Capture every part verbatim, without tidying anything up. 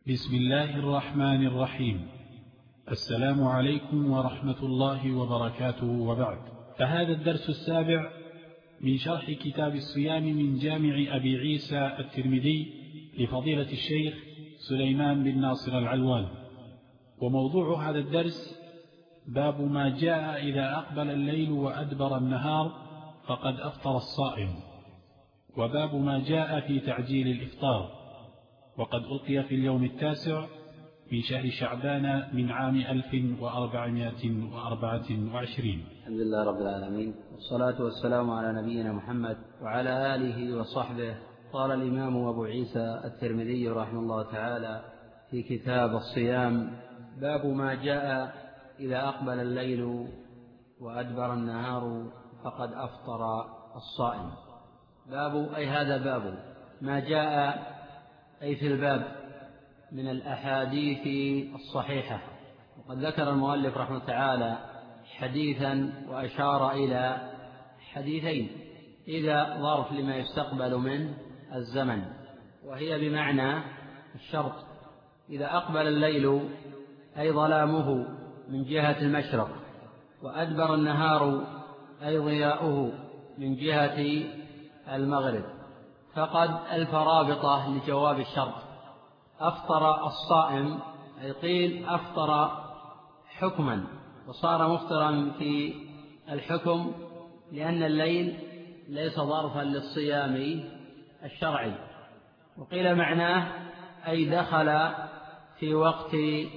بسم الله الرحمن الرحيم. السلام عليكم ورحمة الله وبركاته، وبعد، فهذا الدرس السابع من شرح كتاب الصيام من جامع أبي عيسى الترمذي لفضيلة الشيخ سليمان بن ناصر العلوان. وموضوع هذا الدرس باب ما جاء إذا أقبل الليل وأدبر النهار فقد أفطر الصائم، وباب ما جاء في تعجيل الإفطار. وقد ألقي في اليوم التاسع من شهر شعبان من عام ألف وأربعمائة وأربعة وعشرين. الحمد لله رب العالمين، والصلاة والسلام على نبينا محمد وعلى آله وصحبه. قال الإمام أبو عيسى الترمذي رحمه الله تعالى في كتاب الصيام: باب ما جاء إذا أقبل الليل وأدبر النهار فقد أفطر الصائم. باب أي هذا باب ما جاء، أي في الباب من الأحاديث الصحيحة. وقد ذكر المؤلف رحمه تعالى حديثا وأشار إلى حديثين إذا ظرف لما يستقبل من الزمن، وهي بمعنى الشرط. إذا أقبل الليل أي ظلامه من جهة المشرق، وأدبر النهار أي ضياؤه من جهة المغرب، فقد ألف رابطة لجواب الشرط. أفطر الصائم أي قيل أفطر حكما، وصار مفطرا في الحكم لأن الليل ليس ظرفا للصيام الشرعي. وقيل معناه أي دخل في وقت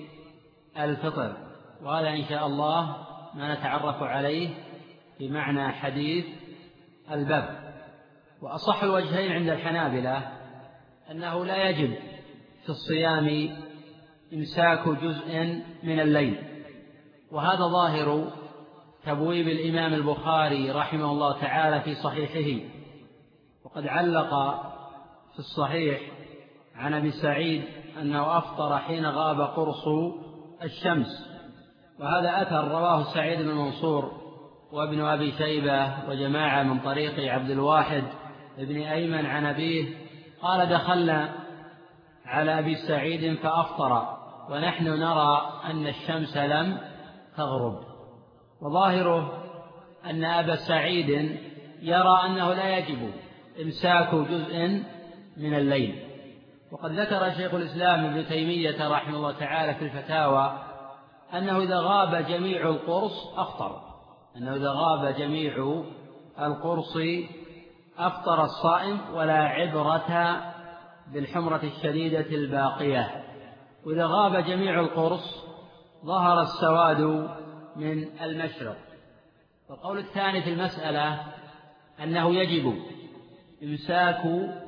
الفطر، وهذا إن شاء الله ما نتعرف عليه بمعنى حديث الباب. وأصح الوجهين عند الحنابلة أنه لا يجب في الصيام إمساك جزء من الليل، وهذا ظاهر تبويب الإمام البخاري رحمه الله تعالى في صحيحه. وقد علق في الصحيح عن أبي سعيد أنه أفطر حين غاب قرص الشمس، وهذا أثر رواه سعيد بن منصور وابن أبي شيبة وجماعة من طريق عبد الواحد ابن أيمن عن أبيه قال: دخلنا على أبي سعيد فأفطر ونحن نرى أن الشمس لم تغرب. وظاهره أن أبا سعيد يرى أنه لا يجب إمساك جزء من الليل. وقد ذكر شيخ الإسلام ابن تيمية رحمه الله تعالى في الفتاوى أنه إذا غاب جميع القرص أفطر، أنه إذا غاب جميع القرص أفطر الصائم، ولا عبرة بالحمرة الشديدة الباقية. وإذا غاب جميع القرص ظهر السواد من المشرق. والقول الثاني في المسألة أنه يجب إمساك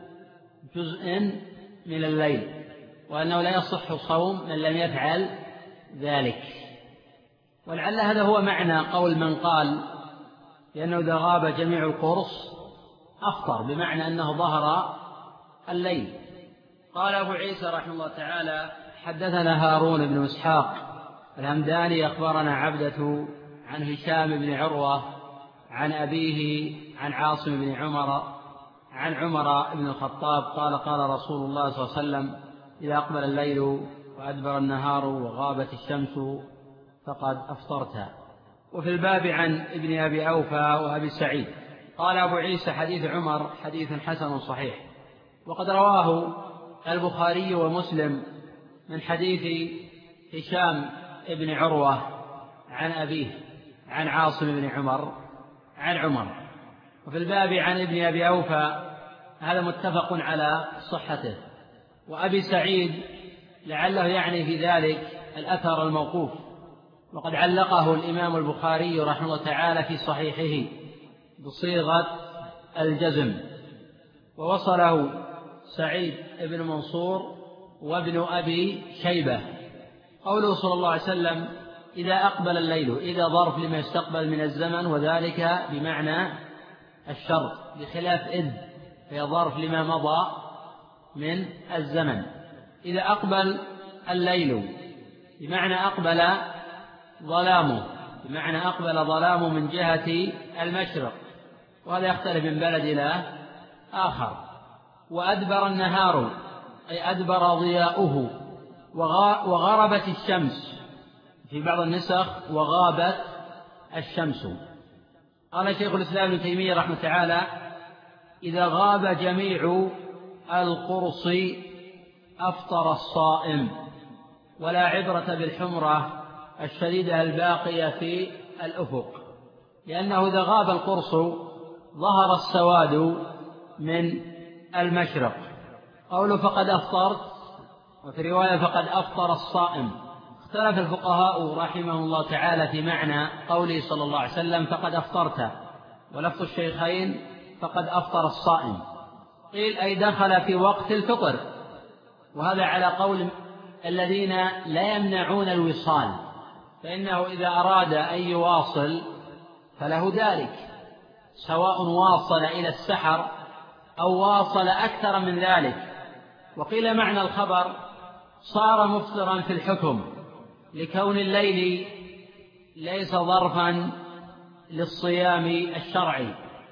جزء من الليل، وأنه لا يصح صوم من لم يفعل ذلك. ولعل هذا هو معنى قول من قال لأنه إذا غاب جميع القرص أفطر، بمعنى أنه ظهر الليل. قال أبو عيسى رحمه الله تعالى: حدثنا هارون بن إسحاق الهمداني أخبرنا عبدة عن هشام بن عروة عن أبيه عن عاصم بن عمر عن عمر بن الخطاب قال: قال رسول الله صلى الله عليه وسلم: إذا أقبل الليل وأدبر النهار وغابت الشمس فقد أفطرت. وفي الباب عن ابن أبي أوفى وأبي سعيد. قال أبو عيسى: حديث عمر حديث حسن صحيح. وقد رواه البخاري ومسلم من حديث هشام بن عروة عن أبيه عن عاصم بن عمر عن عمر. وفي الباب عن ابن أبي أوفى هذا متفق على صحته. وأبي سعيد لعله يعني في ذلك الأثر الموقوف، وقد علقه الإمام البخاري رحمه الله تعالى في صحيحه بصيغة الجزم، ووصله سعيد بن منصور وابن أبي شيبة. قوله صلى الله عليه وسلم: إذا أقبل الليل، إذا ظرف لما يستقبل من الزمن، وذلك بمعنى الشرط، بخلاف إذ فهي ظرف لما مضى من الزمن. إذا أقبل الليل بمعنى أقبل ظلامه، بمعنى أقبل ظلامه من جهة المشرق، وهذا يختلف من بلد إلى آخر. وأدبر النهار أي أدبر ضياؤه وغربت الشمس، في بعض النسخ وغابت الشمس. قال شيخ الإسلام ابن تيمية رحمه تعالى: إذا غاب جميع القرص أفطر الصائم، ولا عبرة بالحمرة الشديدة الباقية في الأفق، لأنه إذا غاب القرص ظهر السواد من المشرق. قوله فقد أفطرت، وفي رواية فقد أفطر الصائم. اختلف الفقهاء رحمهم الله تعالى في معنى قوله صلى الله عليه وسلم فقد أفطرت، ولفظ الشيخين فقد أفطر الصائم. قيل أي دخل في وقت الفطر، وهذا على قول الذين لا يمنعون الوصال، فإنه إذا أراد أن يواصل فله ذلك، سواء واصل إلى السحر أو واصل أكثر من ذلك. وقيل معنى الخبر صار مفطرا في الحكم، لكون الليل ليس ظرفا للصيام الشرعي.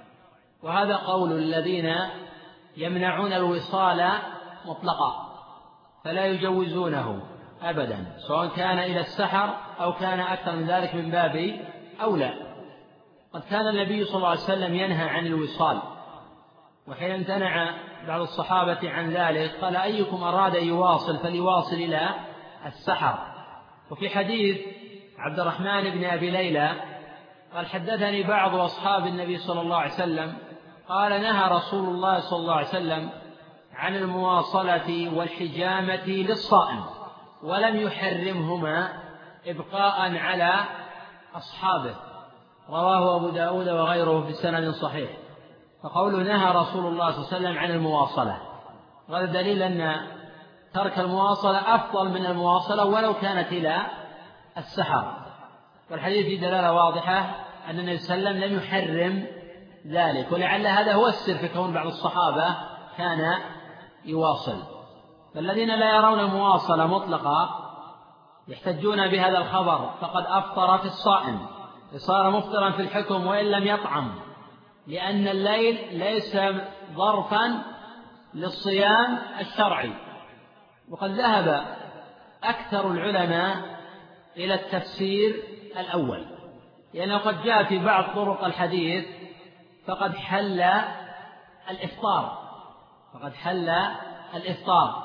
وهذا قول الذين يمنعون الوصال مطلقا، فلا يجوزونه أبدا، سواء كان إلى السحر أو كان أكثر من ذلك من باب أولى. قد كان النبي صلى الله عليه وسلم ينهى عن الوصال، وحين امتنع بعض الصحابة عن ذلك قال: أيكم أراد أن يواصل فليواصل إلى السحر. وفي حديث عبد الرحمن بن أبي ليلى قال: حدثني بعض أصحاب النبي صلى الله عليه وسلم قال: نهى رسول الله صلى الله عليه وسلم عن المواصلة والحجامة للصائم، ولم يحرمهما إبقاء على أصحابه. رواه أبو داود وغيره بسند صحيح. فقوله نهى رسول الله صلى الله عليه وسلم عن المواصلة، وهذا دليل أن ترك المواصلة أفضل من المواصلة ولو كانت إلى السحر. والحديث في دلالة واضحة أن النبي صلى الله عليه وسلم لم يحرم ذلك، ولعل هذا هو السر في كون بعض الصحابة كان يواصل. فالذين لا يرون المواصلة مطلقة يحتجون بهذا الخبر فقد أفطر في الصائم، صار مفطرا في الحكم وإن لم يطعم، لأن الليل ليس ظرفا للصيام الشرعي. وقد ذهب أكثر العلماء إلى التفسير الأول، لأنه قد جاء في بعض طرق الحديث فقد حل الإفطار، فقد حل الإفطار،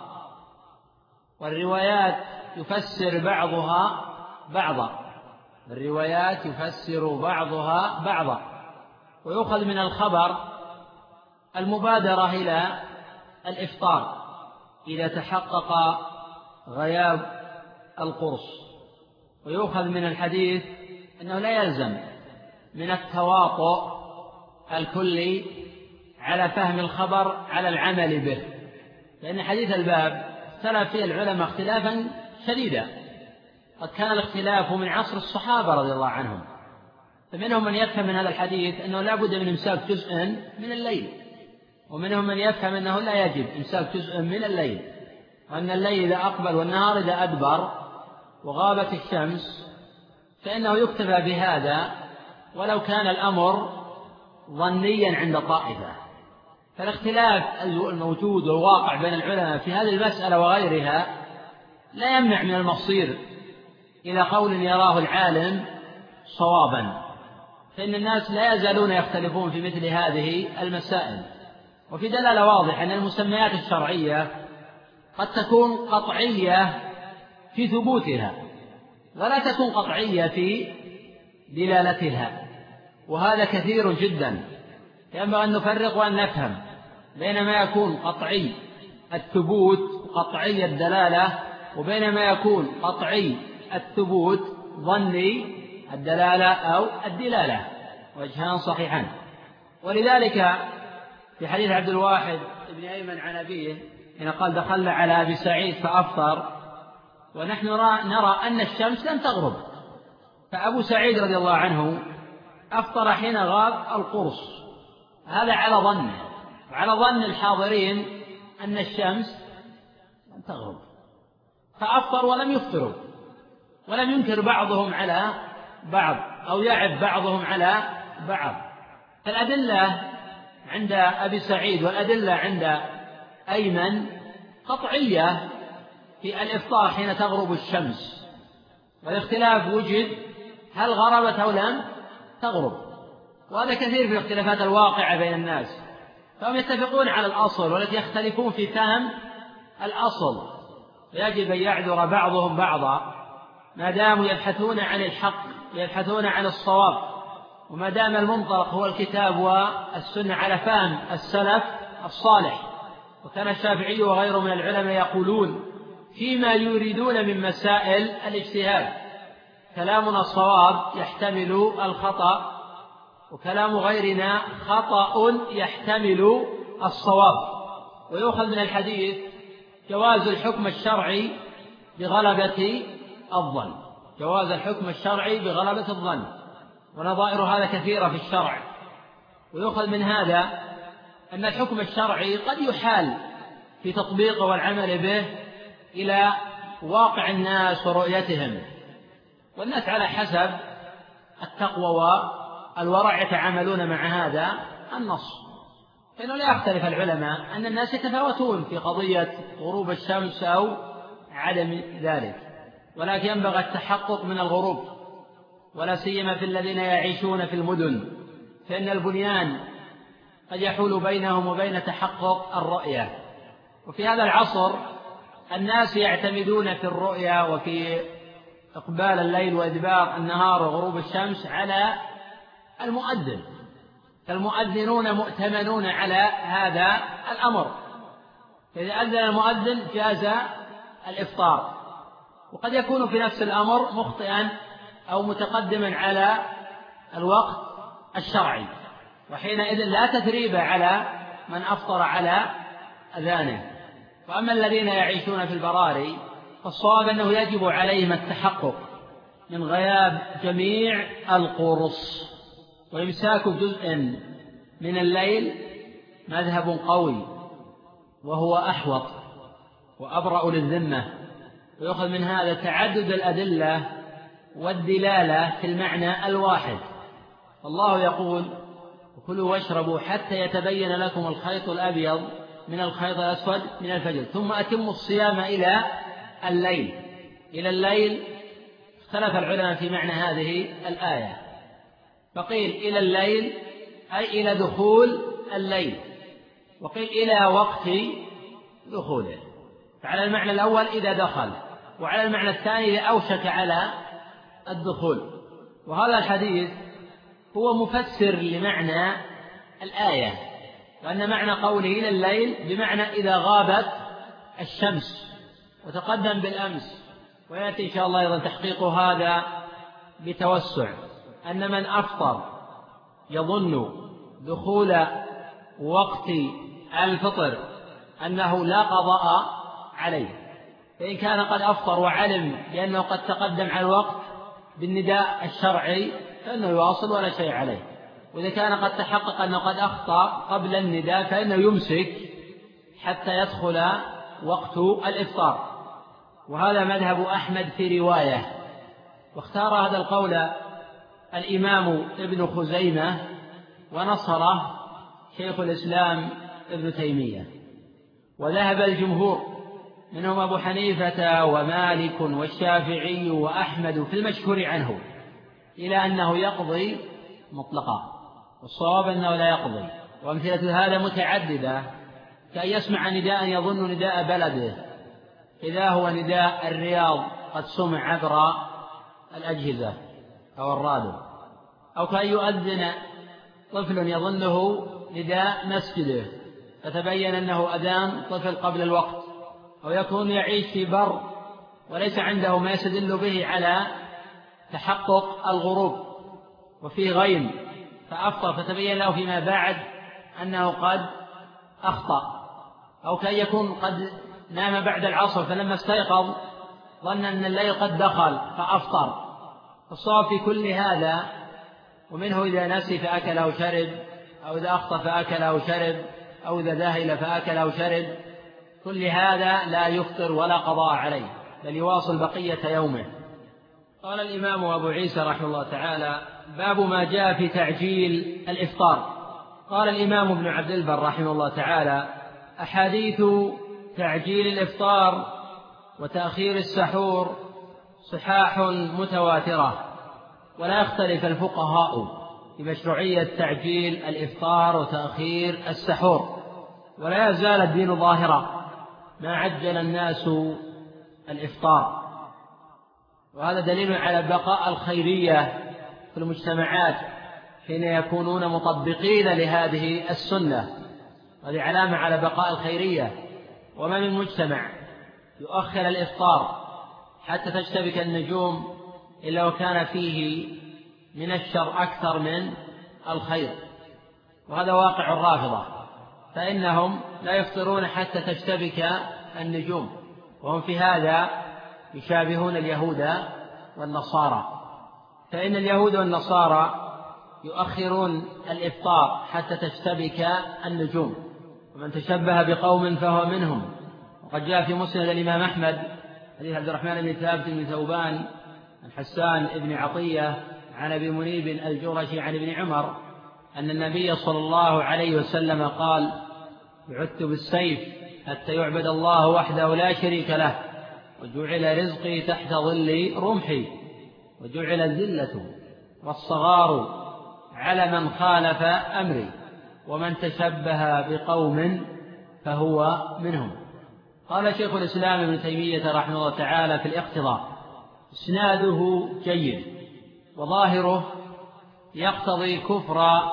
والروايات يفسر بعضها بعضا، الروايات يفسر بعضها بعضا. ويؤخذ من الخبر المبادرة إلى الإفطار إذا تحقق غياب القرص. ويؤخذ من الحديث أنه لا يلزم من التواطؤ الكلي على فهم الخبر على العمل به، لأن حديث الباب اختلف فيه العلماء اختلافا شديدا. قد كان الاختلاف من عصر الصحابة رضي الله عنهم، فمنهم من يفهم من هذا الحديث أنه لا بد من إمساك جزء من الليل، ومنهم من يفهم أنه لا يجب إمساك جزء من الليل، وأن الليل إذا أقبل والنهار إذا أدبر وغابت الشمس فإنه يكتفى بهذا ولو كان الأمر ظنيا عند طائفة. فالاختلاف الموجود والواقع بين العلماء في هذه المسألة وغيرها لا يمنع من المصير إلى قول يراه العالم صوابا، فإن الناس لا يزالون يختلفون في مثل هذه المسائل. وفي دلالة واضحة أن المسميات الشرعية قد تكون قطعية في ثبوتها ولا تكون قطعية في دلالتها، وهذا كثير جدا. ينبغي أن نفرق وأن نفهم بين ما يكون قطعي الثبوت قطعي الدلالة، وبين ما يكون قطعي الثبوت ظني الدلالة أو الدلالة، وجهان صحيحان. ولذلك في حديث عبد الواحد بن أيمن عن أبيه حين قال دخلنا على أبي سعيد فأفطر ونحن نرى أن الشمس لم تغرب، فأبو سعيد رضي الله عنه أفطر حين غاب القرص، هذا على ظنه وعلى ظن الحاضرين أن الشمس لم تغرب، فأفطر ولم يفطروا، ولم ينكر بعضهم على بعض أو يعب بعضهم على بعض. فالأدلة عند أبي سعيد والأدلة عند أيمن قطعية في الإفطار حين تغرب الشمس، والاختلاف وجد هل غربت أو لم تغرب، وهذا كثير في الاختلافات الواقعة بين الناس، فهم يتفقون على الأصل والتي يختلفون في فهم الأصل، ويجب أن يعذر بعضهم بعضا ما داموا يبحثون عن الحق ويبحثون عن الصواب، وما دام المنطلق هو الكتاب والسنة على فهم السلف الصالح. وكان الشافعي وغيره من العلماء يقولون فيما يريدون من مسائل الاجتهاد كلامنا الصواب يحتمل الخطأ، وكلام غيرنا خطأ يحتمل الصواب. ويؤخذ من الحديث جواز الحكم الشرعي بغلبة الظن، جواز الحكم الشرعي بغلبة الظن، ونظائر هذا كثيرة في الشرع. ويؤخذ من هذا أن الحكم الشرعي قد يحال في تطبيقه والعمل به إلى واقع الناس ورؤيتهم، والناس على حسب التقوى والورع يتعاملون مع هذا النص. فإنه لا يختلف العلماء أن الناس يتفاوتون في قضية غروب الشمس أو عدم ذلك، ولكن ينبغي التحقق من الغروب، ولا سيما في الذين يعيشون في المدن، فإن البنيان قد يحول بينهم وبين تحقق الرؤية. وفي هذا العصر الناس يعتمدون في الرؤية وفي إقبال الليل وإدبار النهار وغروب الشمس على المؤذن، فالمؤذنون مؤتمنون على هذا الأمر، فإذا أذن المؤذن جاز الإفطار. وقد يكون في نفس الأمر مخطئا أو متقدما على الوقت الشرعي، وحينئذ لا تثريب على من أفطر على أذانه. وأما الذين يعيشون في البراري فالصواب أنه يجب عليهم التحقق من غياب جميع القرص، وإمساك جزء من الليل مذهب قوي وهو أحوط وأبرأ للذمة. ويأخذ من هذا تعدد الأدلة والدلالة في المعنى الواحد. الله يقول كلوا واشربوا حتى يتبين لكم الخيط الأبيض من الخيط الأسود من الفجر ثم أتموا الصيام إلى الليل. إلى الليل اختلف العلماء في معنى هذه الآية، فقيل إلى الليل أي إلى دخول الليل، وقيل إلى وقت دخوله. فعلى المعنى الأول إذا دخل، وعلى المعنى الثاني إذا أوشك على الدخول. وهذا الحديث هو مفسر لمعنى الآية، وأن معنى قوله إلى الليل بمعنى إذا غابت الشمس، وتقدم بالأمس ويأتي إن شاء الله أيضا تحقيق هذا بتوسع، أن من أفطر يظن دخول وقت الفطر أنه لا قضاء عليه، فإن كان قد أفطر وعلم بأنه قد تقدم على الوقت بالنداء الشرعي فإنه يواصل ولا شيء عليه، وإذا كان قد تحقق أنه قد أخطأ قبل النداء فإنه يمسك حتى يدخل وقت الإفطار. وهذا مذهب أحمد في رواية، واختار هذا القول الإمام ابن خزيمة ونصره شيخ الإسلام ابن تيمية. وذهب الجمهور منهم أبو حنيفة ومالك والشافعي وأحمد في المشهور عنه إلى أنه يقضي مطلقا، والصواب أنه لا يقضي. وأمثلة هذا متعددة، كأن يسمع نداء يظن نداء بلده إذا هو نداء الرياض قد سمع عبر الأجهزة أو الراديو، أو كأن يؤذن طفل يظنه نداء مسجده فتبين أنه أذان طفل قبل الوقت، أو يكون يعيش في بر وليس عنده ما يستدل به على تحقق الغروب وفيه غيم فأفطر فتبين له فيما بعد أنه قد أخطأ، أو كأن يكون قد نام بعد العصر فلما استيقظ ظن أن الليل قد دخل فأفطر. الصواب في كل هذا، ومنه إذا نسي فأكل أو شرب، أو إذا أخطأ فأكل أو شرب، أو إذا ذهل فأكل أو شرب، كل هذا لا يفطر ولا قضاء عليه بل يواصل بقية يومه. قال الإمام أبو عيسى رحمه الله تعالى: باب ما جاء في تعجيل الإفطار. قال الإمام ابن عبد البر رحمه الله تعالى: أحاديث تعجيل الإفطار وتأخير السحور صحاح متواترة، ولا يختلف الفقهاء في مشروعية تعجيل الإفطار وتأخير السحور، ولا يزال الدين ظاهرا ما عجل الناس الإفطار. وهذا دليل على بقاء الخيرية في المجتمعات حين يكونون مطبقين لهذه السنة، هذه علامة على بقاء الخيرية. وما من مجتمع يؤخر الإفطار حتى تشتبك النجوم إلا وكان فيه من الشر أكثر من الخير، وهذا واقع الرافضة، فإنهم لا يفطرون حتى تشتبك النجوم، وهم في هذا يشابهون اليهود والنصارى، فإن اليهود والنصارى يؤخرون الإفطار حتى تشتبك النجوم، ومن تشبه بقوم فهو منهم. وقد جاء في مسند الإمام أحمد حديث عبد الرحمن بن ثابت بن ثوبان عن حسان بن عطية عن أبي منيب الجرشي عن ابن عمر أن النبي صلى الله عليه وسلم قال: بعثت بالسيف حتى يعبد الله وحده لا شريك له، وجعل رزقي تحت ظل رمحي، وجعل الذلة والصغار على من خالف أمري، ومن تشبه بقوم فهو منهم. قال شيخ الإسلام ابن تيمية رحمه الله تعالى في الاقتضاء: إسناده جيد، وظاهره يقتضي كفر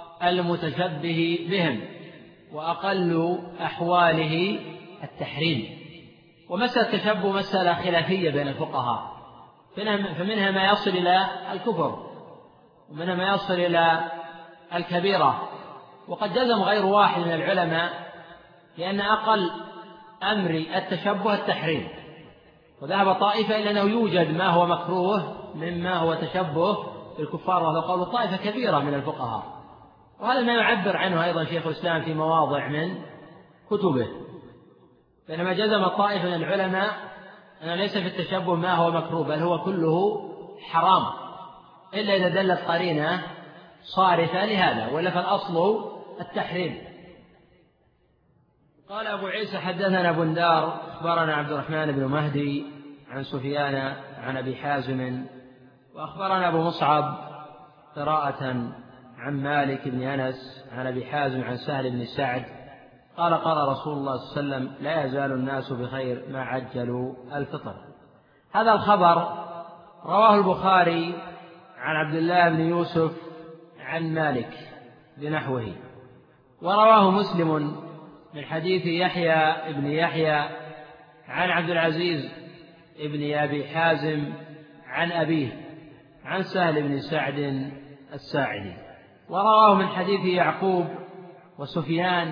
المتشبه بهم، وأقل أحواله التحريم. ومسألة التشبه مسألة خلافية بين الفقهاء، فمنها ما يصل إلى الكفر، ومنها ما يصل إلى الكبيرة. وقد جزم غير واحد من العلماء لأن أقل أمر التشبه التحريم، وذهب طائفة إلى أنه يوجد ما هو مكروه مما هو تشبه بالكفار، وهذا قول طائفة كبيرة من الفقهاء، وهذا ما يعبر عنه أيضا شيخ الإسلام في مواضع من كتبه، بينما جزم طائفة من العلماء أن ليس في التشبه ما هو مكروه، بل هو كله حرام، إلا إذا دلت قرينة صارفة لهذا، ولا فالأصل التحريم. قال أبو عيسى: حدثنا بندار أخبرنا عبد الرحمن بن مهدي عن سفيان عن أبي حازم، وأخبرنا أبو مصعب قراءة عن مالك بن أنس عن أبي حازم عن سهل بن سعد قال: قال رسول الله صلى الله عليه وسلم: لا يزال الناس بخير ما عجلوا الفطر. هذا الخبر رواه البخاري عن عبد الله بن يوسف عن مالك بنحوه، ورواه مسلم من حديث يحيى بن يحيى عن عبد العزيز بن أبي حازم عن أبيه عن سهل بن سعد الساعدي، ورواه من حديث يعقوب وسفيان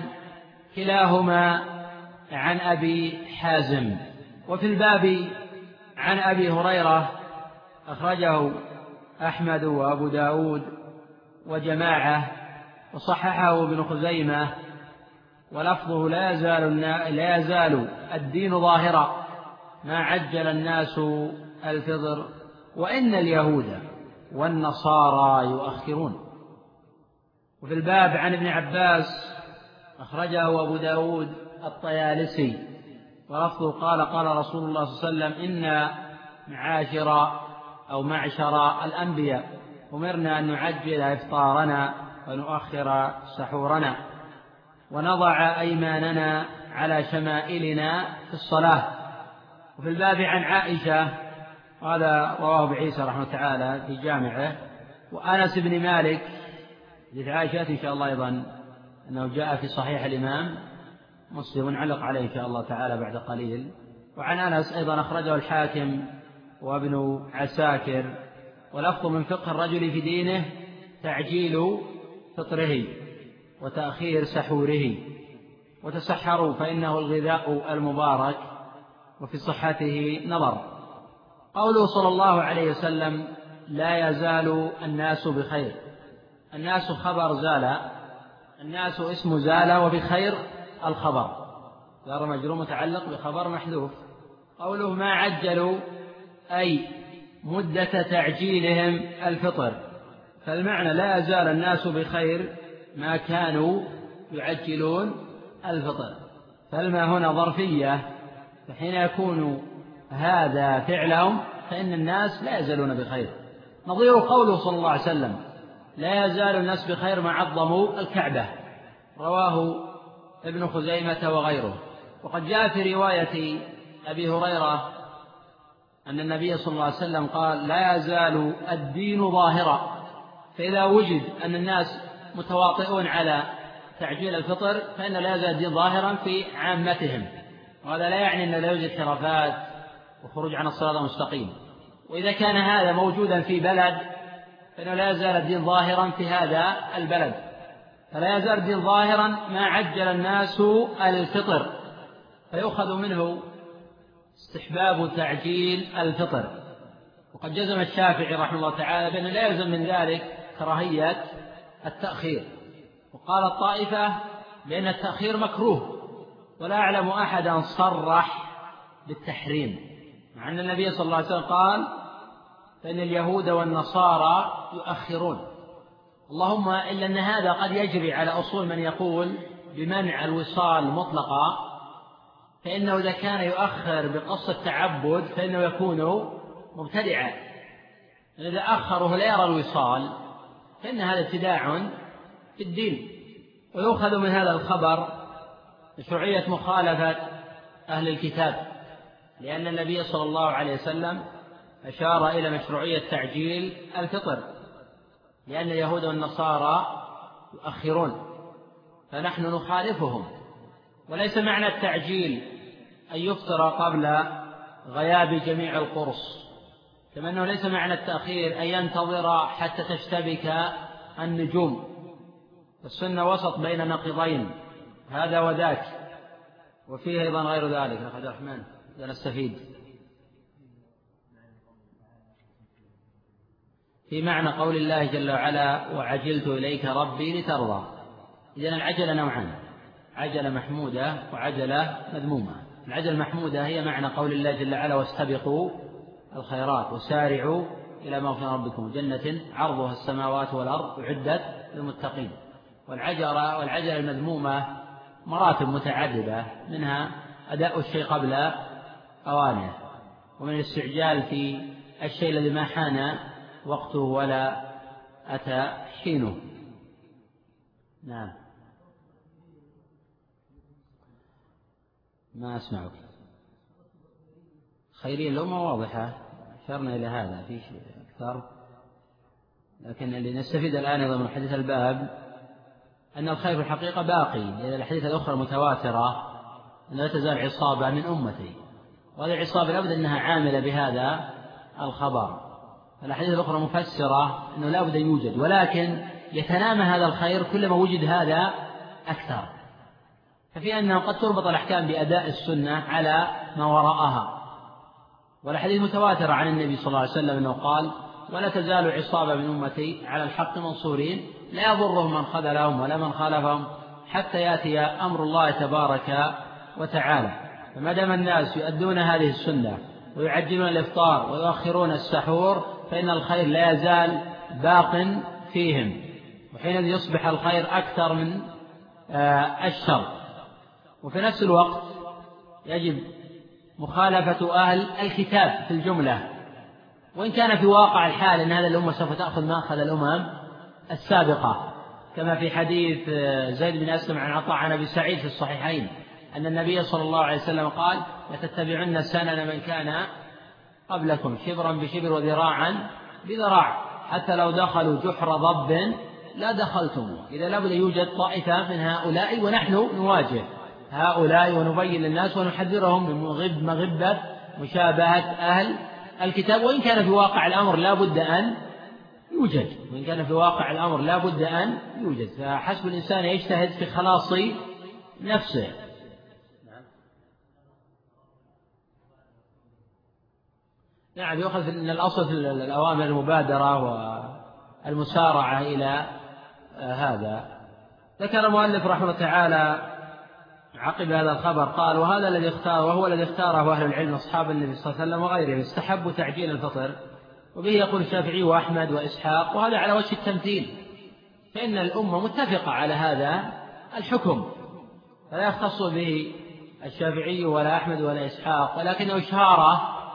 كلاهما عن أبي حازم. وفي الباب عن أبي هريرة أخرجه أحمد وأبو داود وجماعة، وصححه ابن خزيمة، ولفظه: لا يزال, لا يزال الدين ظاهرا ما عجل الناس الفطر، وإن اليهود والنصارى يؤخرون. وفي الباب عن ابن عباس أخرجه أبو داود الطيالسي، ولفظه: قال قال رسول الله صلى الله عليه وسلم: إن معاشر أو معشر الأنبياء أمرنا أن نعجل إفطارنا ونؤخر سحورنا ونضع أيماننا على شمائلنا في الصلاة. وفي الباب عن عائشة، هذا رواه بعيسى رحمه تعالى في جامعه، وأنس بن مالك حديث عائشة إن شاء الله أيضا أنه جاء في صحيح الإمام مسلم، ونعلق عليه إن شاء الله تعالى بعد قليل. وعن أنس أيضا أخرجه الحاكم وابن عساكر، ولفظ: من فقه الرجل في دينه تعجيل فطره وتأخير سحوره، وتسحروا فإنه الغذاء المبارك، وفي صحته نظر. قوله صلى الله عليه وسلم: لا يزال الناس بخير، الناس خبر زال، الناس اسم زال، وبخير الخبر، جار مجرور متعلق بخبر محذوف. قوله ما عجلوا أي مدة تعجيلهم الفطر، فالمعنى لا يزال الناس بخير ما كانوا يعجلون الفطر، فالما هنا ظرفية، فحين يكون هذا فعلهم فإن الناس لا يزالون بخير. نظير قوله صلى الله عليه وسلم: لا يزال الناس بخير ما عظموا الكعبة، رواه ابن خزيمة وغيره. وقد جاء في رواية أبي هريرة أن النبي صلى الله عليه وسلم قال: لا يزال الدين ظاهرا، فإذا وجد أن الناس متواطئون على تعجيل الفطر فإن لا يزال الدين ظاهرا في عامتهم، وهذا لا يعني أن لا يوجد خرافات وخروج عن الصراط المستقيم. وإذا كان هذا موجودا في بلد فإنه لا يزال الدين ظاهرا في هذا البلد، فلا يزال الدين ظاهرا ما عجل الناس الفطر، فيؤخذ منه استحباب تعجيل الفطر. وقد جزم الشافعي رحمه الله تعالى بأنه لا يلزم من ذلك كراهية التأخير، وقال الطائفة بأن التأخير مكروه، ولا أعلم أحدا صرح بالتحريم، مع أن النبي صلى الله عليه وسلم قال: فإن اليهود والنصارى يؤخرون. اللهم إلا أن هذا قد يجري على أصول من يقول بمنع الوصال مطلقا، فإنه إذا كان يؤخر بقصد التعبد فإنه يكون مبتدعا. إذا أخره لا يرى الوصال فإن هذا ابتداع في الدين. ويؤخذ من هذا الخبر مشروعية مخالفة أهل الكتاب، لأن النبي صلى الله عليه وسلم أشار إلى مشروعية تعجيل الفطر، لأن اليهود والنصارى يؤخرون فنحن نخالفهم. وليس معنى التعجيل أن يفطر قبل غياب جميع القرص، كما أنه ليس معنى التأخير أن ينتظر حتى تشتبك النجوم. السنة وسط بين نقيضين، هذا وذاك، وفيه أيضا غير ذلك. أخي عبد الرحمن نستفيد في معنى قول الله جل وعلا: وعجلت إليك ربي لترضى. إذن العجلة نوعان: عجلة محمودة وعجلة مذمومة. العجلة المحمودة هي معنى قول الله جل وعلا: واستبقوا الخيرات وسارعوا إلى مغفرة ربكم جنة عرضها السماوات والأرض أعدت للمتقين. والعجلة والعجلة المذمومة مراتب متعددة، منها أداء الشيء قبل أوانه، ومن الاستعجال في الشيء الذي ما حان وقته ولا أتى حينه. نعم، ما أسمعك. خيرية الأمة واضحة، أشرنا إلى هذا في شيء أكثر، لكن اللي نستفيد الآن أيضا من حديث الباب أن الخير في الحقيقة باقي، لأن الحديث الأخرى متواترة أن لا تزال عصابة من أمتي، وهذه العصابة لابد أنها عاملة بهذا الخبر. الأحاديث الأخرى مفسرة أنه لا بد يوجد، ولكن يتنامى هذا الخير كلما وجد هذا أكثر. ففي أنه قد تربط الأحكام بأداء السنة على ما وراءها. والحديث متواتر عن النبي صلى الله عليه وسلم أنه قال: ولا تزال عصابة من أمتي على الحق منصورين لا يضرهم من خذلهم ولا من خالفهم حتى يأتي أمر الله تبارك وتعالى. فما دام الناس يؤدون هذه السنة ويعجلون الإفطار ويؤخرون السحور فإن الخير لا يزال باق فيهم، وحينئذ يصبح الخير أكثر من الشر. وفي نفس الوقت يجب مخالفة أهل الكتاب في الجملة، وإن كان في واقع الحال أن هذه الأمة سوف تأخذ مأخذ الأمم السابقة، كما في حديث زيد بن أسلم عن عطاء عن أبي سعيد في الصحيحين أن النبي صلى الله عليه وسلم قال: لتتبعن سنن من كان قبلكم شبرا بشبر وذراعا بذراع حتى لو دخلوا جحر ضب لا دخلتم. إذا لابد يوجد طائفة من هؤلاء، ونحن نواجه هؤلاء ونبين للناس ونحذرهم من مغب مغبة مشابهة أهل الكتاب. وإن كان في واقع الأمر لا بد أن يوجد وإن كان في واقع الأمر لا بد أن يوجد فحسب الإنسان يجتهد في خلاص نفسه. نعم، يؤخذ من الأصل في الأوامر المبادرة والمسارعة إلى هذا. ذكر المؤلف رحمه الله تعالى عقب هذا الخبر قال: وهذا الذي اختار وهو الذي اختاره أهل العلم أصحاب النبي صلى الله عليه وسلم وغيرهم استحبوا تعجيل الفطر، وبه يقول الشافعي وأحمد وإسحاق، وهذا على وجه التمثيل، فإن الأمة متفقة على هذا الحكم، فلا يختص به الشافعي ولا أحمد ولا إسحاق، ولكنه إشارة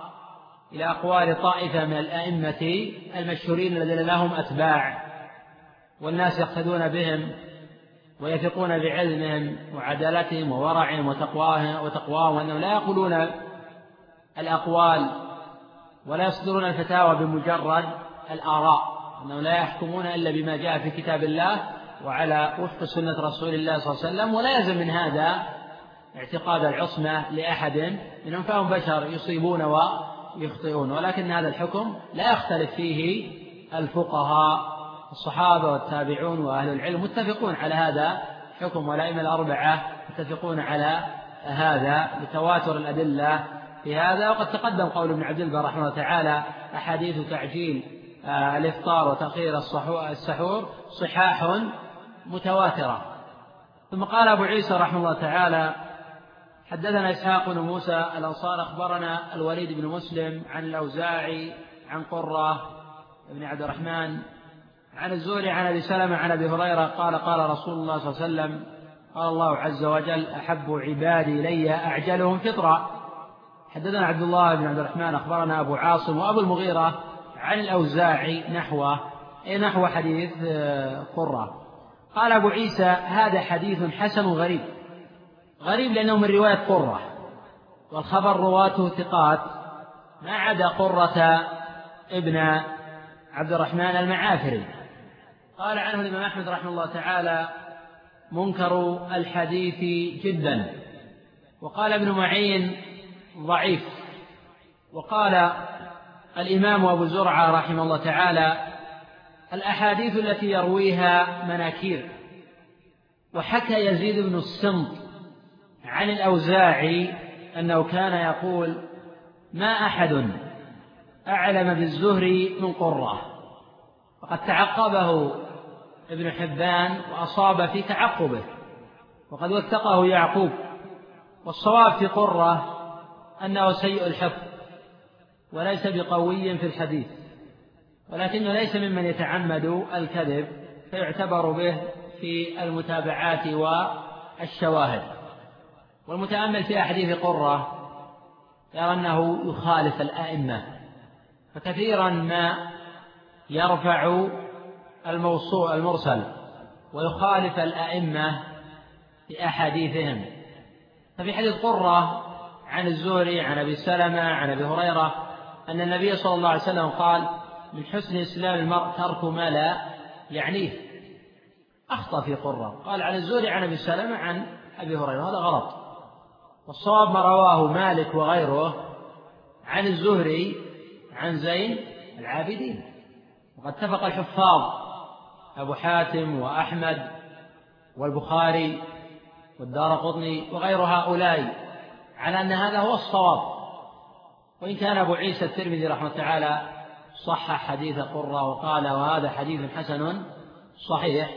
إلى أقوال طائفة من الأئمة المشهورين الذين لهم أتباع والناس يقتدون بهم ويثقون بعلمهم وعدالتهم وورعهم وتقواهم وتقواهم وأنهم لا يقولون الأقوال ولا يصدرون الفتاوى بمجرد الآراء، أنهم لا يحكمون إلا بما جاء في كتاب الله وعلى وفق سنة رسول الله صلى الله عليه وسلم، ولا يلزم من هذا اعتقاد العصمة لأحد منهم، فهم بشر يصيبون ويخطئون، ولكن هذا الحكم لا يختلف فيه الفقهاء الصحابة والتابعون وأهل العلم متفقون على هذا الحكم، والأئمة الأربعة متفقون على هذا بتواتر الأدلة في هذا. وقد تقدم قول ابن عبد البر رحمه الله تعالى: أحاديث تعجيل الإفطار وتأخير السحور صحاح متواترة. ثم قال أبو عيسى رحمه الله تعالى: حدثنا إسحاق بن موسى الأنصار أخبرنا الوليد بن مسلم عن الأوزاعي عن قرة بن عبد الرحمن عن الزهري عن أبي سلمة عن أبي هريرة قال: قال رسول الله صلى الله عليه وسلم: قال الله عز وجل: أحب عبادي إلي أعجلهم فطرا. حدثنا عبد الله بن عبد الرحمن أخبرنا أبو عاصم وأبو المغيرة عن الأوزاعي نحوه، أي نحو حديث قرة. قال أبو عيسى: هذا حديث حسن غريب. غريب لأنه من رواية قرة، والخبر رواته ثقات ما عدا قرة ابن عبد الرحمن المعافري. قال عنه الإمام أحمد رحمه الله تعالى: منكر الحديث جدا. وقال ابن معين: ضعيف. وقال الإمام أبو زرعة رحمه الله تعالى: الأحاديث التي يرويها مناكير. وحكى يزيد بن السمط عن الأوزاعي أنه كان يقول: ما أحد أعلم بالزهري من قرة. وقد تعقبه ابن حبان وأصاب في تعقبه، وقد وثقه يعقوب. والصواب في قرة أنه سيء الحفظ وليس بقوي في الحديث، ولكنه ليس ممن يتعمد الكذب، فيعتبر به في المتابعات والشواهد. والمتأمل في أحاديث قرة يرى أنه يخالف الأئمة، فكثيرا ما يرفع الموصول المرسل ويخالف الأئمة في أحاديثهم. ففي حديث قرة عن الزهري عن أبي سلمة عن أبي هريرة أن النبي صلى الله عليه وسلم قال: من حسن إسلام المرء ترك ما لا يعنيه. أخطأ في قرة، قال عن الزهري عن أبي سلمة عن أبي هريرة، هذا غلط. والصواب ما رواه مالك وغيره عن الزهري عن زين العابدين. وقد اتفق الحفاظ أبو حاتم وأحمد والبخاري والدارقطني وغير هؤلاء على أن هذا هو الصواب. وإن كان أبو عيسى الترمذي رحمه الله تعالى صحح حديث قرة وقال: وهذا حديث حسن صحيح.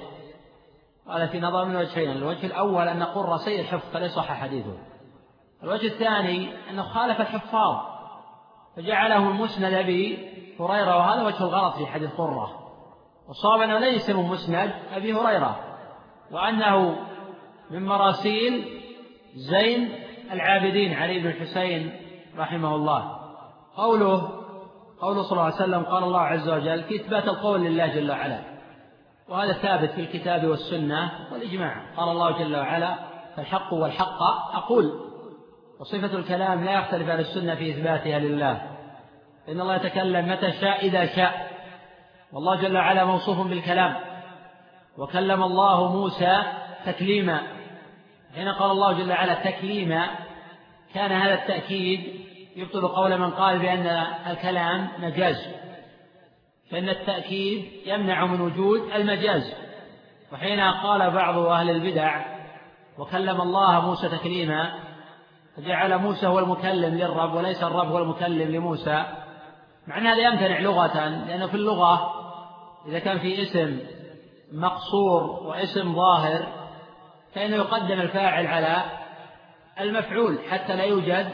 قال في نظر من وجهين: الوجه الأول أن قرة سيء الحفظ فلا يصح حديثه. الوجه الثاني أنه خالف الحفاظ فجعله المسند أبي هريرة، وهذا وجه الغلط في حديث قرة. والصواب أنه ليس من مسند أبي هريرة، وأنه من مراسيل زين العابدين علي بن الحسين رحمه الله. قوله قوله صلى الله عليه وسلم: قال الله عز وجل، في إثبات القول لله جل وعلا، وهذا ثابت في الكتاب والسنة والإجماع. قال الله جل وعلا: فالحق والحق أقول. وصفة الكلام لا يختلف أهل السنة في إثباتها لله، إن الله يتكلم متى شاء إذا شاء، والله جل وعلا موصوف بالكلام. وكلم الله موسى تكليما. حين قال الله جل وعلا تكليما كان هذا التأكيد يبطل قول من قال بأن الكلام مجاز، فإن التأكيد يمنع من وجود المجاز. وحين قال بعض أهل البدع: وكلم الله موسى تكليما، فجعل موسى هو المكلم للرب وليس الرب هو المكلم لموسى، مع أن هذا يمتنع لغة، لأنه في اللغة إذا كان في اسم مقصور واسم ظاهر فإنه يقدم الفاعل على المفعول حتى لا يوجد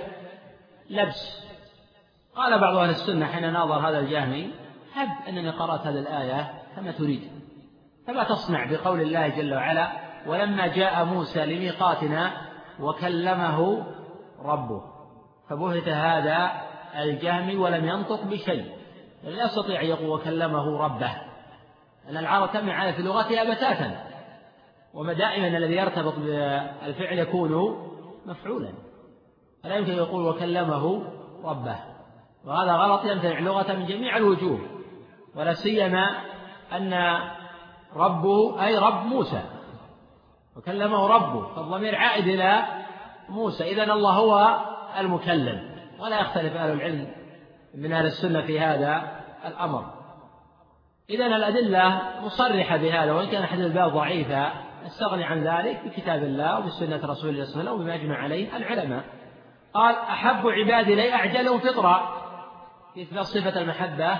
لبس. قال بعض أهل السنة حين ناظر هذا الجهمي: هب أنني قرأت هذه الآية كما تريد، فما تصنع بقول الله جل وعلا: ولما جاء موسى لميقاتنا وكلمه ربه. فبهت هذا الجهمي ولم ينطق بشيء، لا يستطيع أن يقول وكلمه ربه، أن العرب تمنع في لغتها بتاتا، ودائما الذي يرتبط بالفعل يكون مفعولا، فلا يمكن يقول وكلمه ربه، وهذا غلط يمتنع لغة من جميع الوجوه، ولا سيما أن ربه أي رب موسى، وكلمه ربه، فالضمير عائد إلى موسى، إذن الله هو المكلم، ولا يختلف أهل العلم من أهل السنة في هذا الأمر. إذن الأدلة مصرحة بهذا، وإن كان حديث الباب ضعيفة نستغني عن ذلك بكتاب الله وبسنة رسول الله صلى الله عليه وسلم وبما أجمع عليه العلماء. قال أحب عبادي لي أعجلهم فطرة، في إثبات صفة المحبة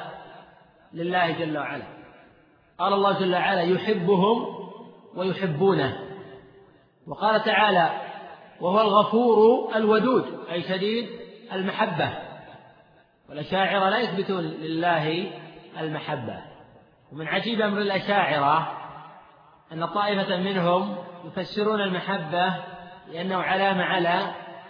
لله جل وعلا. قال الله جل وعلا يحبهم ويحبونه، وقال تعالى وهو الغفور الودود، أي شديد المحبة، والأشاعرة لا يثبتون لله المحبة. ومن عجيب أمر الأشاعرة أن طائفة منهم يفسرون المحبة لأنه علامة على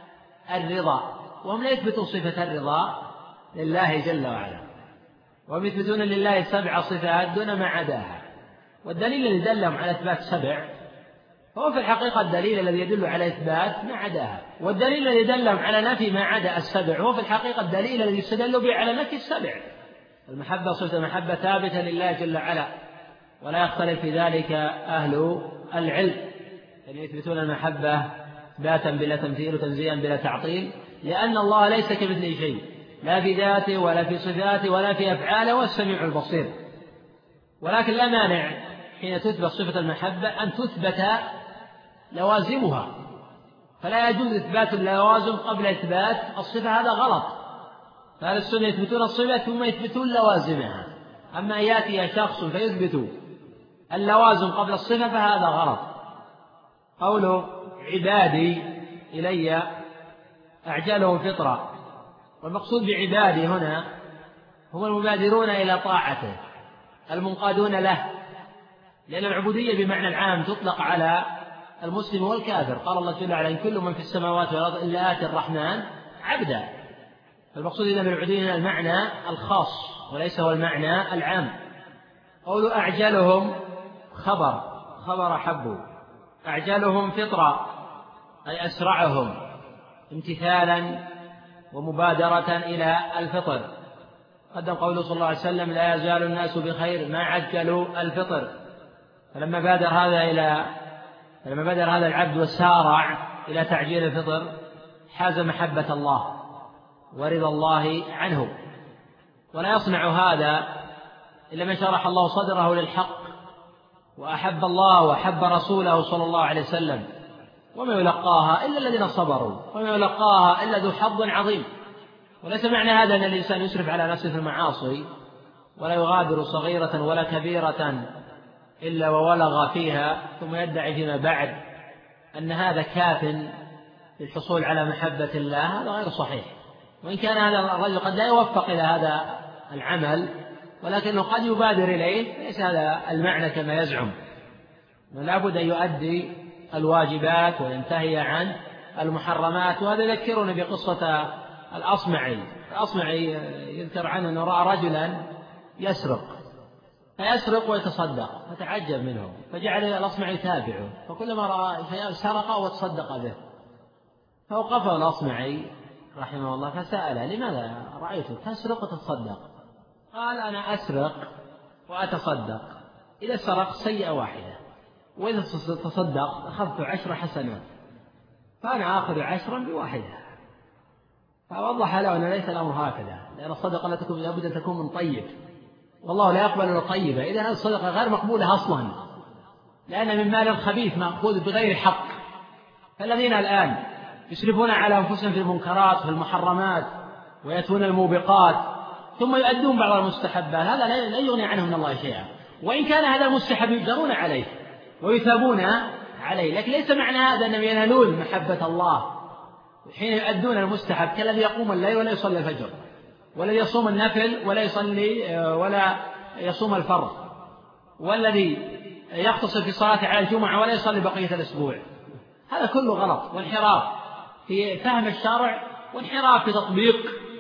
الرضا، وهم لا يثبتون صفة الرضا لله جل وعلا، وهم يثبتون لله سبع صفات دون ما عداها، والدليل الذي دلهم على إثبات سبع هو في الحقيقة الدليل الذي يدل على إثبات ما عداها، والدليل الذي دلهم على نفي ما عدا السبع هو في الحقيقة الدليل الذي يستدل به على نفي السبع. المحبة صفة المحبة ثابتة لله جل وعلا، ولا يختلف في ذلك أهل العلم، يعني يثبتون المحبة إثباتا بلا تمثيل وتنزيها بلا تعطيل، لأن الله ليس كمثله شيء، لا في ذاته ولا في صفاته ولا في أفعاله، والسميع البصير. ولكن لا مانع حين تثبت صفة المحبة أن تثبت لوازمها، فلا يجوز إثبات اللوازم قبل إثبات الصفة، هذا غلط. فأهل السنة يثبتون الصفة ثم يثبتون لوازمها، أما يأتي شخص فيثبت اللوازم قبل الصفة فهذا غلط. قوله عبادي إلي أعجلهم فطرة، والمقصود بعبادي هنا هم المبادرون إلى طاعته المنقادون له، لأن العبودية بمعنى العام تطلق على المسلم والكافر. قال الله جل وعلا إن كل من في السماوات والأرض إلا آتي الرحمن عبدا، فالمقصود إذا بالعبودية المعنى الخاص وليس هو المعنى العام. قول أعجلهم خبر خبر حبوا، أعجلهم فطرة أي أسرعهم امتثالا ومبادرة إلى الفطر. قدم قوله صلى الله عليه وسلم لا يزال الناس بخير ما عجلوا الفطر، فلما بادر هذا إلى فلما بادر هذا العبد وسارع إلى تعجيل الفطر حاز محبة الله ورضا الله عنه. ولا يصنع هذا إلا من شرح الله صدره للحق وأحب الله وأحب رسوله صلى الله عليه وسلم، وما يلقاها إلا الذين صبروا، وما يلقاها إلا ذو حظ عظيم. وليس معنى هذا أن الإنسان يسرف على نفسه في المعاصي ولا يغادر صغيرة ولا كبيرة إلا وولغ فيها ثم يدعي فيما بعد أن هذا كاف للحصول على محبة الله، هذا غير صحيح. وإن كان هذا الرجل قد لا يوفق إلى هذا العمل ولكنه قد يبادر إليه، ليس هذا المعنى كما يزعم، لا بد أن يؤدي الواجبات وينتهي عن المحرمات. وهذا يذكرنا بقصة الأصمعي. الأصمعي يذكر عنه أنه رأى رجلا يسرق فيسرق ويتصدق فتعجب منه، فجعل الأصمعي يتابعه، فكلما رأى شيئا سرق وتصدق به، فوقفه الأصمعي رحمه الله فسأله لماذا رأيتك تسرق وتتصدق؟ قال أنا أسرق وأتصدق، إذا سرقت سيئة واحدة، وإذا تصدق أخذت عشر حسنات، فأنا آخذ عشرا بواحدة. فوضح له أن ليس الأمر هكذا، لأن الصدقة لا تكون لابد أن تكون من طيب، والله لا يقبل إلا طيبة. إذا هذه الصدقة غير مقبولة أصلا، لأن من مال خبيث مأخوذ بغير حق. فالذين الآن يسرفون على أنفسهم في المنكرات في المحرمات ويأتون الموبقات ثم يؤدون بعض المستحبات، هذا لا يغني عنهم من الله شيئا، وإن كان هذا المستحب يجرون عليه ويثابون عليه، لكن ليس معنى هذا أنهم ينالون محبة الله حين يؤدون المستحب، كالذي يقوم الليل ولا يصلي الفجر، والذي يصوم النفل ولا يصلي ولا يصوم الفرض، والذي يقتصر في صلاة على الجمعة ولا يصلي بقية الأسبوع. هذا كله غلط وانحراف في فهم الشرع وانحراف في تطبيق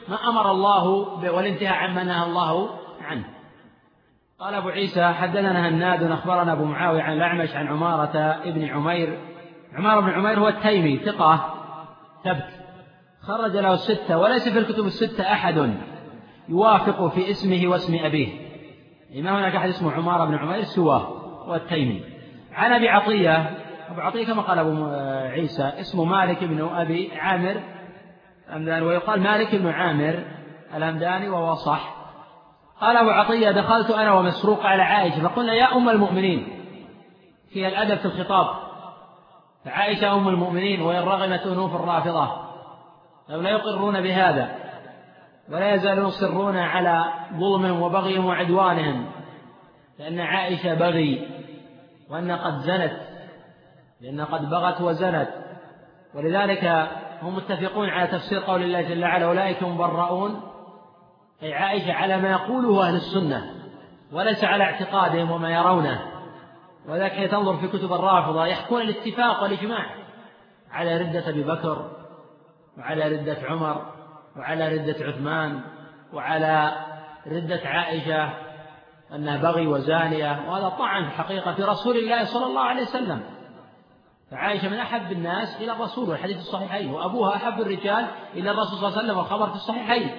ما أمر الله والانتهاء عما نهى الله عنه. قال أبو عيسى حدثنا هناد أخبرنا أبو معاوية عن الأعمش عن عمارة ابن عمير. عمارة بن عمير هو التيمي ثقة ثبت خرج له الستة، وليس في الكتب الستة أحد يوافق في اسمه واسم أبيه، ما هناك أحد اسمه عمارة بن عمير سواه، هو التيمي. عن أبي عطية، أبو عطية كما قال أبو عيسى اسمه مالك بن أبي عامر الهمداني، ويقال مالك بن عامر الهمداني وهو صح. قال أبو عطية دخلت أنا ومسروق على عائشة فقلنا يا أم المؤمنين، فيها الأدب في الخطاب، فعائشة أم المؤمنين وإن رغمت أنوف الرافضة لو لا يقرون بهذا ولا يزالون يصرون على ظلمهم وبغيهم وعدوانهم، لأن عائشة بغي وأن قد زنت، لأن قد بغت وزنت، ولذلك هم متفقون على تفسير قول الله جل وعلا أولئك مبرؤون، أي عائشة على ما يقوله أهل السنة وليس على اعتقادهم وما يرونه. وذلك حين تنظر في كتب الرافضة يحكون الاتفاق والإجماع على ردة أبي بكر وعلى ردة عمر وعلى ردة عثمان وعلى ردة عائشة أنها بغي وزانية، وهذا طعن في حقيقة في رسول الله صلى الله عليه وسلم. فعائشة من أحب الناس إلى الرسول والحديث الصحيحين، وأبوها أحب الرجال إلى الرسول صلى الله عليه وسلم والخبر في الصحيحين،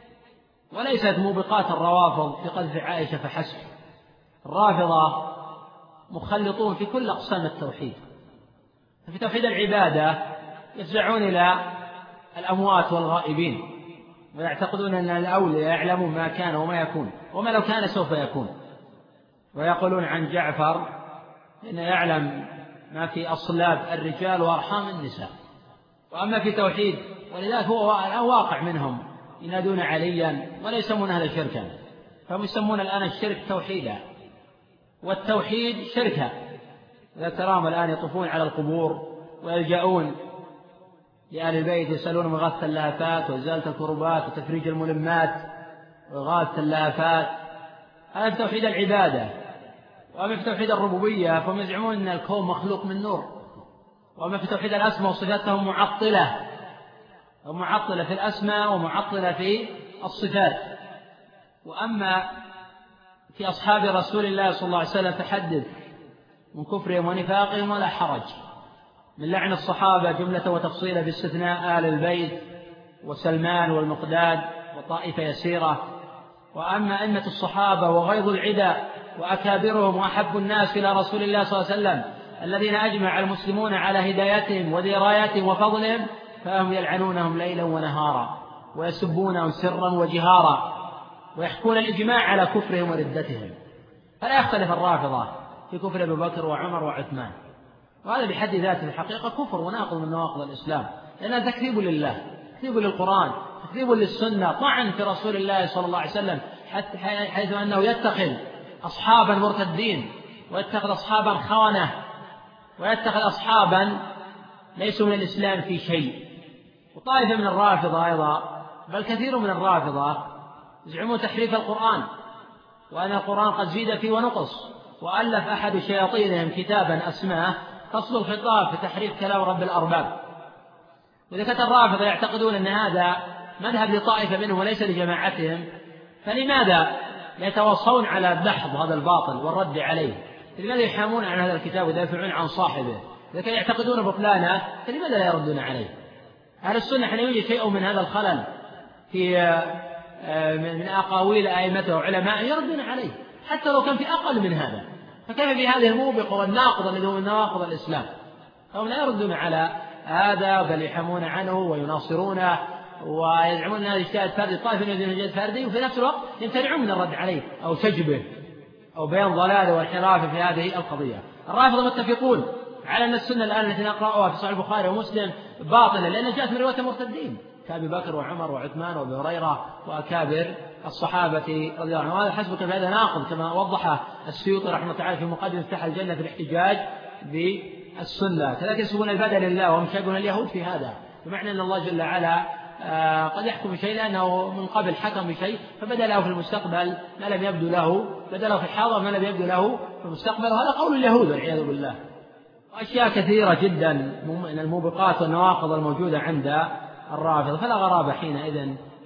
وليست موبقات الروافض في قذف عائشة فحسب. الرافضة مخلطون في كل أقسام التوحيد، ففي توحيد العبادة يفزعون إلى الأموات والغائبين، ويعتقدون أن الأولياء يعلمون ما كان وما يكون وما لو كان سوف يكون، ويقولون عن جعفر إنه يعلم ما في أصلاب الرجال وأرحام النساء. وأما في توحيد، ولذلك هو واقع منهم ينادون عليا ولا يسمون هذا شركا، فهم يسمون الآن الشرك توحيدا والتوحيد شركا. إذا تراهم الآن يطوفون على القبور ويلجؤون لآل البيت يسألون مغاثة اللهفات وإزالة الكربات وتفريج الملمات وإغاثة اللهفات، هذا في توحيد العبادة. وأما في توحيد الربوبية فهم يزعمون أن الكون مخلوق من نور. وأما في توحيد الأسماء والصفات هم معطلة، هم معطلة في الأسماء ومعطلة في الصفات. وأما في أصحاب رسول الله صلى الله عليه وسلم فحدث من كفرهم ونفاقهم ولا حرج، من لعن الصحابة جملة وتفصيلا باستثناء آل البيت وسلمان والمقداد وطائفة يسيرة. وأما أئمة الصحابة وغيظ العدا وأكابرهم وأحب الناس إلى رسول الله صلى الله عليه وسلم الذين أجمع المسلمون على هدايتهم ودرايتهم وفضلهم، فهم يلعنونهم ليلا ونهارا ويسبونهم سرا وجهارا ويحكون الإجماع على كفرهم وردتهم. فلا يختلف الرافضة في كفر أبي بكر وعمر وعثمان، وهذا بحد ذاته الحقيقة كفر وناقض من نواقض الإسلام، لأنه تكذيب لله، تكذيب للقرآن، تكذيب للسنة، طعن في رسول الله صلى الله عليه وسلم، حتى حيث أنه يتخذ أصحابا مرتدين ويتخذ أصحابا خونة ويتخذ أصحابا ليسوا من الإسلام في شيء. وطائفة من الرافضة أيضا، بل كثير من الرافضة يزعمون تحريف القرآن، وأن القرآن قد زيد فيه ونقص، وألف أحد شياطينهم كتابا أسماه فصل الخطاب في تحريف كلام رب الأرباب. وإذا كانت الرافضة يعتقدون أن هذا مذهب لطائفة منهم وليس لجماعتهم، فلماذا يتوصون على دحض هذا الباطل والرد عليه؟ لماذا يحامون عن هذا الكتاب ويدافعون عن صاحبه؟ إذا كانوا يعتقدون بطلانه فلماذا لا يردون عليه؟ أهل السنة حين يوجد شيء من هذا الخلل في من أقاويل أئمته وعلماء يردون عليه حتى لو كان في أقل من هذا، فكيف بهذه الموبقة والناقضة الذي هو من نواقض الإسلام؟ فهم لا يردون على هذا بل يحمون عنه ويناصرونه ويزعمون أن هذا اجتهاد فردي، طائفة يريدون اجتهاد فردي وفي نفس الوقت يمتنعون من الرد عليه أو سجبه أو بيان ضلاله وانحرافه في هذه القضية. الرافضة متفقون على أن السنة الآن التي نقرأها في صحيح البخاري ومسلم باطلة، لأنها جاءت من رواية مرتدين كأبي بكر وعمر وعثمان وابي هريرة وأكابر الصحابة رضي الله عنهم. وهذا حسبك بهذا ناقض كما وضح السيوطي رحمه الله تعالى في مقدمة مفتاح الجنة في الاحتجاج بالسنة. كذلك يسبون البدل لله وهم يشاقون اليهود في هذا، بمعنى أن الله جل وعلا آه قد يحكم بشيء لأنه من قبل حكم بشيء فبدأ له في المستقبل ما لم يبدو له، بدأ له في الحاضر ما لم يبدو له في المستقبل، وهذا قول اليهود والعياذ بالله. وأشياء كثيرة جدا من الموبقات والنواقض الموجودة عند الرافضة، فلا غرابة حينئذ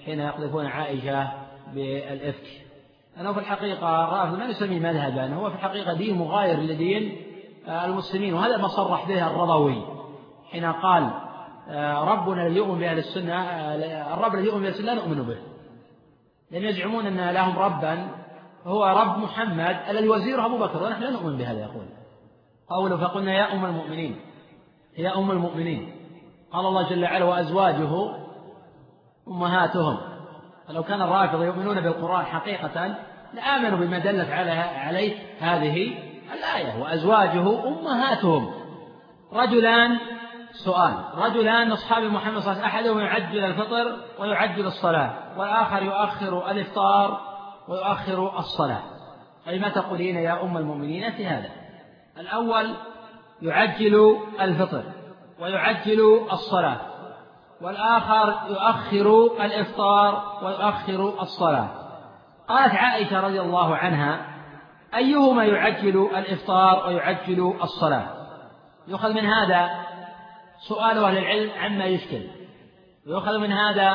حين يقذفون عائشة بالإفك. أنه في الحقيقة الرافضة ما نسميه مذهبا، هو في الحقيقة دين مغاير لدين المسلمين، وهذا ما صرح به الرضوي حين قال ربنا الذي يؤمن بأهل السنة، الرب الذي يؤمن بأهل السنة لا نؤمن به، لأن يزعمون أن لهم ربا هو رب محمد الذي وزيره أبو بكر، ونحن لا نؤمن بهذا. يقول قوله فقلنا يا أم المؤمنين، هي أم المؤمنين. قال الله جل وعلا وأزواجه أمهاتهم. فلو كان الرافضة يؤمنون بالقرآن حقيقة لآمنوا بما دلت عليه هذه الآية وأزواجه أمهاتهم. رجلان، سؤال، رجلان أصحاب محمد صلى الله عليه وسلم، أحدهم يعجل الفطر ويعجل الصلاة، والآخر يؤخر الإفطار ويؤخر الصلاة، فما تقولين يا أم المؤمنين في هذا؟ الأول يعجل الفطر ويعجل الصلاة، والآخر يؤخر الإفطار ويؤخر الصلاة. قالت عائشة رضي الله عنها أيهما يعجل الإفطار ويعجل الصلاة؟ يؤخذ من هذا سؤال أهل العلم عما يشكل، ويؤخذ من هذا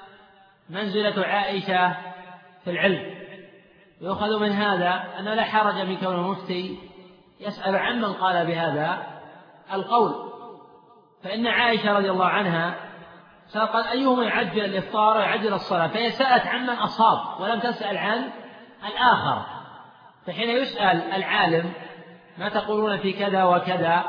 منزلة عائشة في العلم، ويؤخذ من هذا أن لا حرج من كون المفتي يسأل عمن قال بهذا القول، فإن عائشة رضي الله عنها قال أيهما يعجل الإفطار ويعجل الصلاة، فهي سألت عمن أصاب ولم تسأل عن الآخر. فحين يسأل العالم ما تقولون في كذا وكذا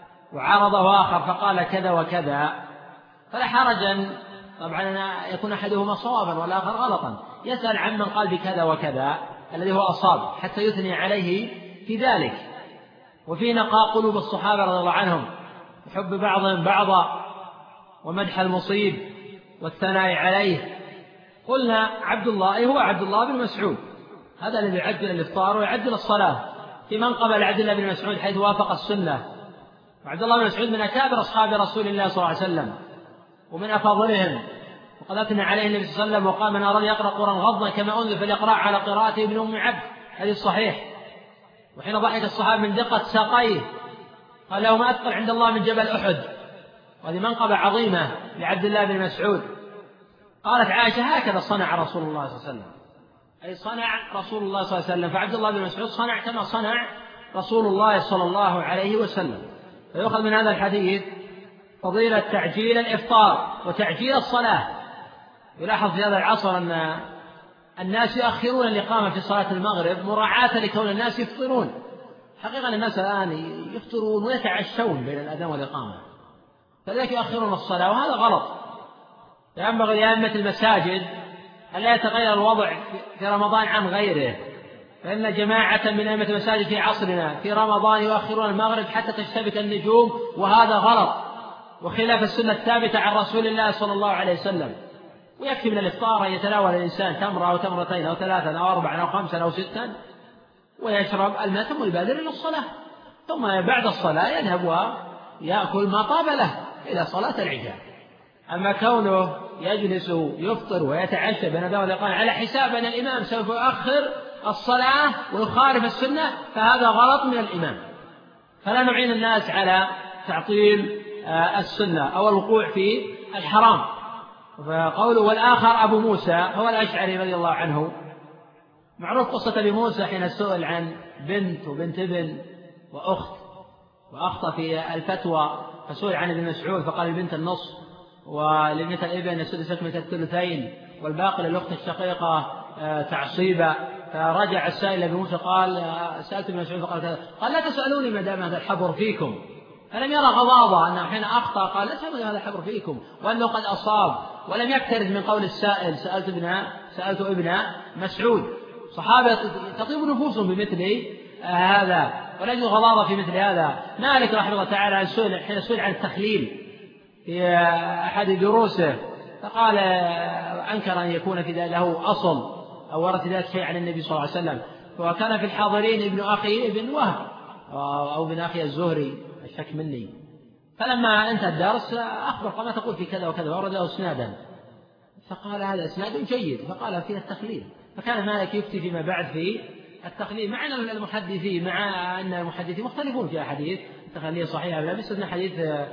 وعارضه آخر فقال كذا وكذا، فلا حرج طبعا أن يكون أحدهما صوابا والآخر غلطا، يسأل عمن قال بكذا وكذا الذي هو أصاب حتى يثني عليه في ذلك. وفي نقاء قلوب الصحابة رضي الله عنهم وحب بعضهم بعضا ومدح المصيب والثناء عليه. قلنا عبد الله هو عبد الله بن مسعود، هذا الذي يعجل الإفطار ويعجل الصلاة، في منقبة عبد الله بن مسعود حيث وافق السنة. وعبد الله بن مسعود من أكابر أصحاب رسول الله صلى الله عليه وسلم ومن أفاضلهم، وقد أثنى عليه النبي صلى الله عليه وسلم وقال من أراد يقرأ القرآن غضا كما أنزل فليقرأ على قراءته ابن أم عبد، هذه الصحيح. وحين ضحك الصحابة من دقة ساقيه قال له ما أثقل عند الله من جبل أحد، وهذه منقبة عظيمة لعبد الله بن مسعود. قالت عائشة هكذا صنع رسول الله صلى الله عليه وسلم، أي صنع رسول الله صلى الله عليه وسلم، فعبد الله بن مسعود صنع كما صنع رسول الله صلى الله عليه وسلم. فيؤخذ من هذا الحديث فضيلة تعجيل الإفطار وتعجيل الصلاة. يلاحظ في هذا العصر أن الناس يؤخرون الإقامة في صلاة المغرب مراعاة لكون الناس يفطرون. حقيقة الناس الآن يفطرون ويتعشون بين الأذان والإقامة، فذلك يؤخرون الصلاة، وهذا غلط. ينبغي لأئمة المساجد ألا يتغير الوضع في رمضان عن غيره، فإن جماعة من أئمة المساجد في عصرنا في رمضان يؤخرون المغرب حتى تشتبك النجوم، وهذا غلط وخلاف السنة الثابتة عن رسول الله صلى الله عليه وسلم. ويكفي من الإفطار أن يتناول الإنسان تمرة أو تمرتين أو ثلاثا أو أربعا أو خمسا أو ستا ويشرب الماء ثم يبادر إلى الصلاة، ثم بعد الصلاة يذهب ويأكل ما طاب له إلى صلاة العشاء. أما كونه يجلس يفطر ويتعشى بين الأذان والإقامة على حساب أن الإمام سوف يؤخر الصلاة ويخالف السنة، فهذا غلط من الإمام. فلا نعين الناس على تعطيل السنة أو الوقوع في الحرام. فقوله والآخر أبو موسى هو الأشعري رضي الله عنه. معروف قصة أبي موسى حين سئل عن بنت وبنت ابن وأخت وأخطأ في الفتوى، فسئل عن ابن مسعود فقال البنت النصف ولابنة الابن السدس حكمة الثلثين والباقي للأخت الشقيقة تعصيبا. فرجع السائل أبي موسى قال سألت ابن مسعود فقال كذا، قال لا تسألوني ما دام هذا الحبر فيكم. فلم يرى غضاضة أنه حين أخطأ قال لا تسألوني هذا الحبر فيكم، وأنه قد أصاب، ولم يكترث من قول السائل سألت ابن سألت ابن مسعود. صحابة تطيب نفوسهم بمثل هذا ولا يوجد غضاضة في مثل هذا. مالك رحمه الله تعالى سئل حين سئل عن التخليل في أحد دروسه فقال أنكر أن يكون في ذلك له أصل أو ورد ذلك شيء عن النبي صلى الله عليه وسلم. وكان في الحاضرين ابن أخي ابن وهب أو ابن أخي الزهري الشك مني. فلما انتهى الدرس أخبر قال ما تقول في كذا وكذا ورد له اسنادا، فقال هذا اسناد جيد، فقال فيه التخليل. فكان مالك يفتي فيما بعد في التخليل، مع أن المحدثين مع أن المحدثين مختلفون في أحاديث التخليل صحيحة لا، باستثناء حديث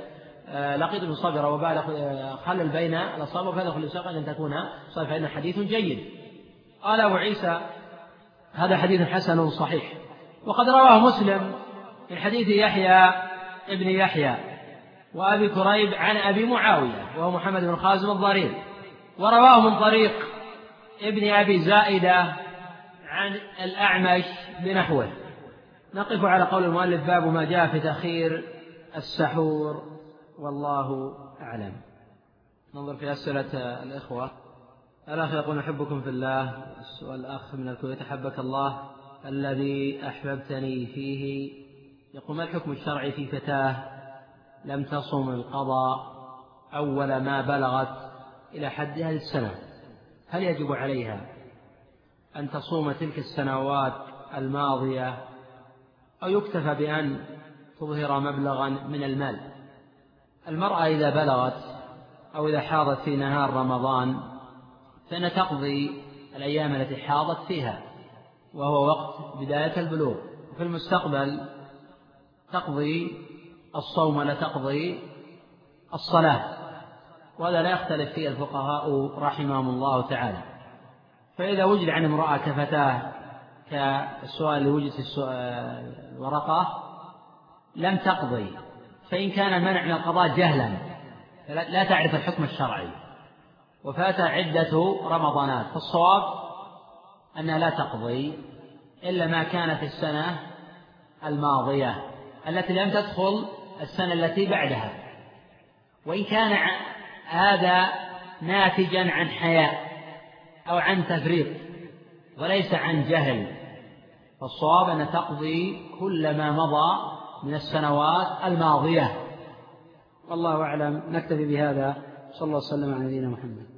لقيت بن صبرة وبال خلل بين الأصابع فهذا كل ساق أن تكون صحيح، فإن حديث جيد. قال أبو عيسى هذا حديث حسن صحيح. وقد رواه مسلم من حديث يحيى ابن يحيى وأبي كريب عن أبي معاوية وهو محمد بن خازم الضرير، ورواه من طريق ابن أبي زائدة عن الأعمش بنحوه. نقف على قول المؤلف باب ما جاء في تأخير السحور، والله أعلم. ننظر في أسئلة الإخوة. الأخ يقول أحبكم في الله، والأخ من الكويت أحبك الله الذي أحببتني فيه، يقول ما الحكم الشرعي في فتاة لم تصم القضاء أول ما بلغت إلى حد هذه السنة، هل يجب عليها أن تصوم تلك السنوات الماضية أو يكتفى بأن تظهر مبلغا من المال؟ المرأة إذا بلغت أو إذا حاضت في نهار رمضان فإن تقضي الأيام التي حاضت فيها وهو وقت بداية البلوغ، وفي المستقبل تقضي الصوم لا تقضي الصلاة، وهذا لا يختلف فيه الفقهاء رحمهم الله تعالى. فإذا وجد عن امرأة كفتاة كالسؤال اللي وجد في الورقة لم تقضي، فإن كان المنع من القضاء جهلا لا تعرف الحكم الشرعي وفات عدة رمضانات، فالصواب أنها لا تقضي إلا ما كان في السنة الماضية التي لم تدخل السنة التي بعدها، وإن كان هذا ناتجا عن حياء أو عن تفريط وليس عن جهل، فالصواب أن تقضي كل ما مضى من السنوات الماضية. والله أعلم. نكتفي بهذا. صلى الله وسلم على نبينا محمد.